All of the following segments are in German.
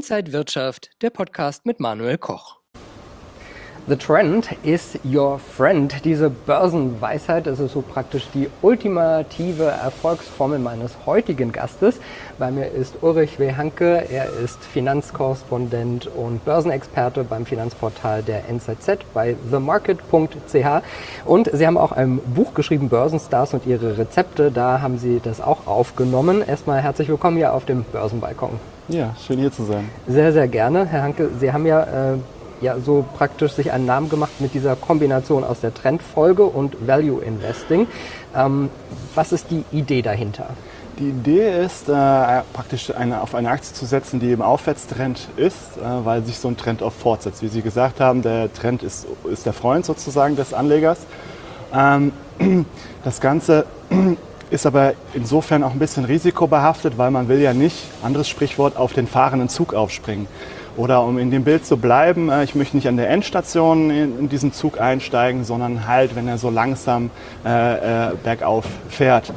Inside Wirtschaft, der Podcast mit Manuel Koch. The trend is your friend. Diese Börsenweisheit, das ist so praktisch die ultimative Erfolgsformel meines heutigen Gastes. Bei mir ist Ulrich W. Hanke. Er ist Finanzkorrespondent und Börsenexperte beim Finanzportal der NZZ bei themarket.ch. Und Sie haben auch ein Buch geschrieben, Börsenstars und ihre Rezepte. Da haben Sie das auch aufgenommen. Erstmal herzlich willkommen hier auf dem Börsenbalkon. Ja, schön hier zu sein. Sehr, sehr gerne. Herr Hanke, Sie haben ja so praktisch sich einen Namen gemacht mit dieser Kombination aus der Trendfolge und Value Investing. Was ist die Idee dahinter? Die Idee ist, praktisch auf eine Aktie zu setzen, die im Aufwärtstrend ist, weil sich so ein Trend auch fortsetzt. Wie Sie gesagt haben, der Trend ist der Freund sozusagen des Anlegers. Das Ganze ist aber insofern auch ein bisschen risikobehaftet, weil man will ja nicht, anderes Sprichwort, auf den fahrenden Zug aufspringen. Oder um in dem Bild zu bleiben, ich möchte nicht an der Endstation in diesen Zug einsteigen, sondern halt, wenn er so langsam bergauf fährt.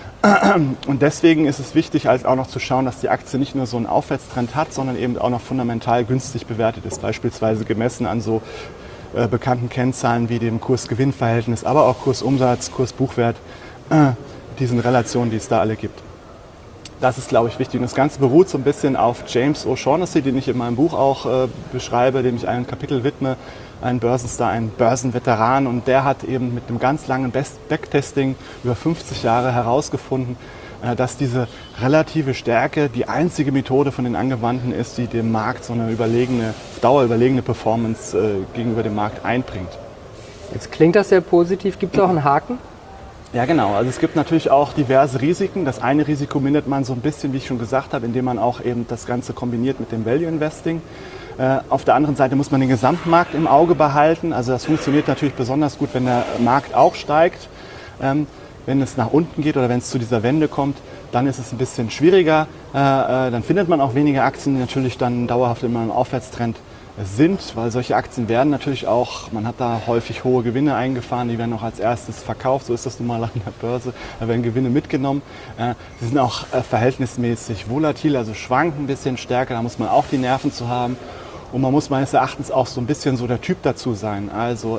Und deswegen ist es wichtig, halt auch noch zu schauen, dass die Aktie nicht nur so einen Aufwärtstrend hat, sondern eben auch noch fundamental günstig bewertet ist. Beispielsweise gemessen an so bekannten Kennzahlen wie dem Kurs-Gewinn-Verhältnis, aber auch Kursumsatz, Kurs-Buchwert, diesen Relationen, die es da alle gibt. Das ist, glaube ich, wichtig. Und das Ganze beruht so ein bisschen auf James O'Shaughnessy, den ich in meinem Buch auch beschreibe, dem ich ein Kapitel widme, ein Börsenstar, ein Börsenveteran. Und der hat eben mit einem ganz langen Backtesting über 50 Jahre herausgefunden, dass diese relative Stärke die einzige Methode von den Angewandten ist, die dem Markt so eine dauerüberlegene Performance gegenüber dem Markt einbringt. Jetzt klingt das sehr positiv. Gibt es auch einen Haken? Ja, genau. Also es gibt natürlich auch diverse Risiken. Das eine Risiko mindert man so ein bisschen, wie ich schon gesagt habe, indem man auch eben das Ganze kombiniert mit dem Value Investing. Auf der anderen Seite muss man den Gesamtmarkt im Auge behalten. Also das funktioniert natürlich besonders gut, wenn der Markt auch steigt. Wenn es nach unten geht oder wenn es zu dieser Wende kommt, dann ist es ein bisschen schwieriger. Dann findet man auch weniger Aktien, die natürlich dann dauerhaft in einem Aufwärtstrend sind, weil solche Aktien werden natürlich auch, man hat da häufig hohe Gewinne eingefahren, die werden auch als erstes verkauft, so ist das nun mal an der Börse, da werden Gewinne mitgenommen. Sie sind auch verhältnismäßig volatil, also schwanken ein bisschen stärker, da muss man auch die Nerven zu haben und man muss meines Erachtens auch so ein bisschen so der Typ dazu sein, also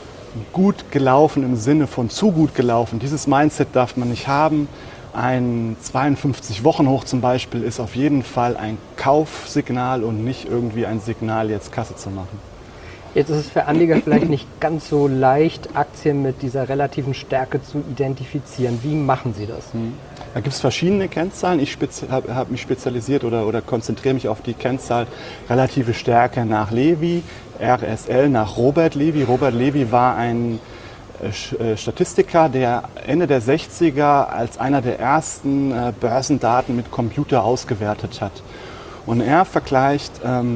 gut gelaufen im Sinne von zu gut gelaufen, dieses Mindset darf man nicht haben. Ein 52-Wochen-Hoch zum Beispiel ist auf jeden Fall ein Kaufsignal und nicht irgendwie ein Signal, jetzt Kasse zu machen. Jetzt ist es für Anleger vielleicht nicht ganz so leicht, Aktien mit dieser relativen Stärke zu identifizieren. Wie machen Sie das? Da gibt es verschiedene Kennzahlen. Ich habe mich spezialisiert oder konzentriere mich auf die Kennzahl relative Stärke nach Levy, RSL nach Robert Levy. Robert Levy war ein Statistiker, der Ende der 60er als einer der ersten Börsendaten mit Computer ausgewertet hat. Und er vergleicht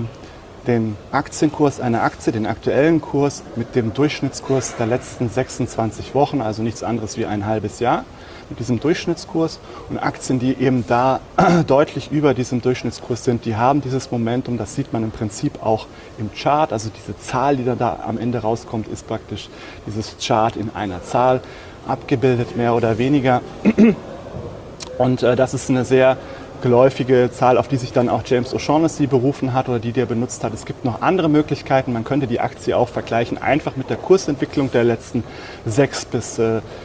den Aktienkurs einer Aktie, den aktuellen Kurs, mit dem Durchschnittskurs der letzten 26 Wochen, also nichts anderes wie ein halbes Jahr, mit diesem Durchschnittskurs. Und Aktien, die eben da deutlich über diesem Durchschnittskurs sind, die haben dieses Momentum, das sieht man im Prinzip auch im Chart. Also diese Zahl, die da am Ende rauskommt, ist praktisch dieses Chart in einer Zahl abgebildet, mehr oder weniger. Und das ist eine sehr geläufige Zahl, auf die sich dann auch James O'Shaughnessy berufen hat oder die er benutzt hat. Es gibt noch andere Möglichkeiten. Man könnte die Aktie auch vergleichen, einfach mit der Kursentwicklung der letzten 6 bis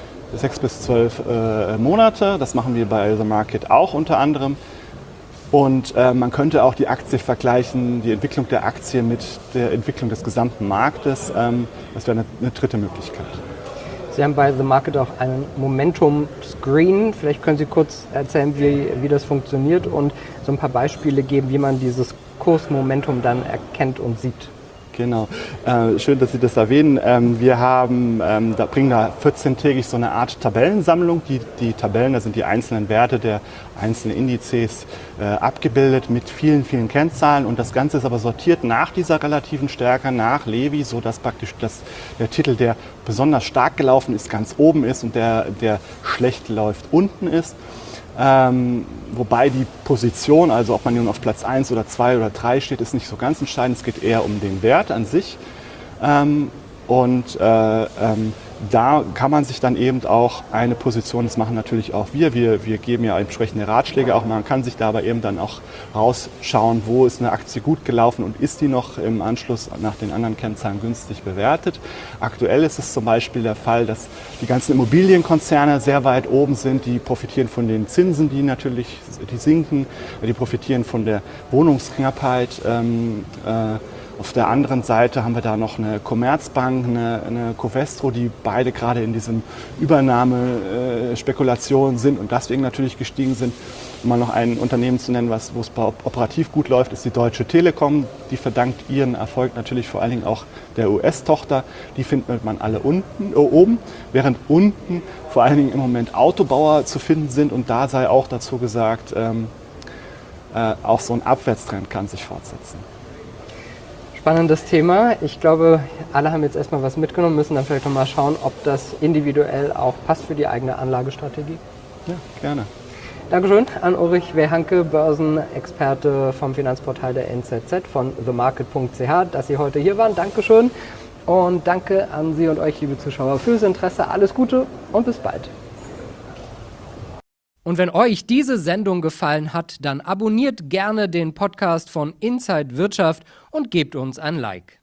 12 Monate. Das machen wir bei The Market auch unter anderem. Und man könnte auch die Aktie vergleichen, die Entwicklung der Aktie mit der Entwicklung des gesamten Marktes. Das wäre eine dritte Möglichkeit. Sie haben bei The Market auch einen Momentum-Screen. Vielleicht können Sie kurz erzählen, wie das funktioniert und so ein paar Beispiele geben, wie man dieses Kursmomentum dann erkennt und sieht. Genau, schön, dass Sie das erwähnen. Wir bringen da 14-tägig so eine Art Tabellensammlung. Die Tabellen, da sind die einzelnen Werte der einzelnen Indizes abgebildet mit vielen, vielen Kennzahlen. Und das Ganze ist aber sortiert nach dieser relativen Stärke, nach Levy, sodass praktisch der Titel, der besonders stark gelaufen ist, ganz oben ist und der schlecht läuft, unten ist. Wobei die Position, also ob man nun auf Platz 1 oder 2 oder 3 steht, ist nicht so ganz entscheidend. Es geht eher um den Wert an sich. da kann man sich dann eben auch eine Position, das machen natürlich auch wir geben ja entsprechende Ratschläge, auch man kann sich da aber eben dann auch rausschauen, wo ist eine Aktie gut gelaufen und ist die noch im Anschluss nach den anderen Kennzahlen günstig bewertet. Aktuell ist es zum Beispiel der Fall, dass die ganzen Immobilienkonzerne sehr weit oben sind, die profitieren von den Zinsen, die sinken, die profitieren von der Wohnungsknappheit. Auf der anderen Seite haben wir da noch eine Commerzbank, eine Covestro, die beide gerade in diesem Übernahmespekulation sind und deswegen natürlich gestiegen sind. Um mal noch ein Unternehmen zu nennen, wo es operativ gut läuft, ist die Deutsche Telekom. Die verdankt ihren Erfolg natürlich vor allen Dingen auch der US-Tochter. Die findet man alle oben, während unten vor allen Dingen im Moment Autobauer zu finden sind. Und da sei auch dazu gesagt, auch so ein Abwärtstrend kann sich fortsetzen. Spannendes Thema. Ich glaube, alle haben jetzt erstmal was mitgenommen, müssen dann vielleicht nochmal schauen, ob das individuell auch passt für die eigene Anlagestrategie. Ja, gerne. Dankeschön an Ulrich W. Hanke, Börsenexperte vom Finanzportal der NZZ von themarket.ch, dass Sie heute hier waren. Dankeschön und danke an Sie und euch, liebe Zuschauer, fürs Interesse. Alles Gute und bis bald. Und wenn euch diese Sendung gefallen hat, dann abonniert gerne den Podcast von Inside Wirtschaft und gebt uns ein Like.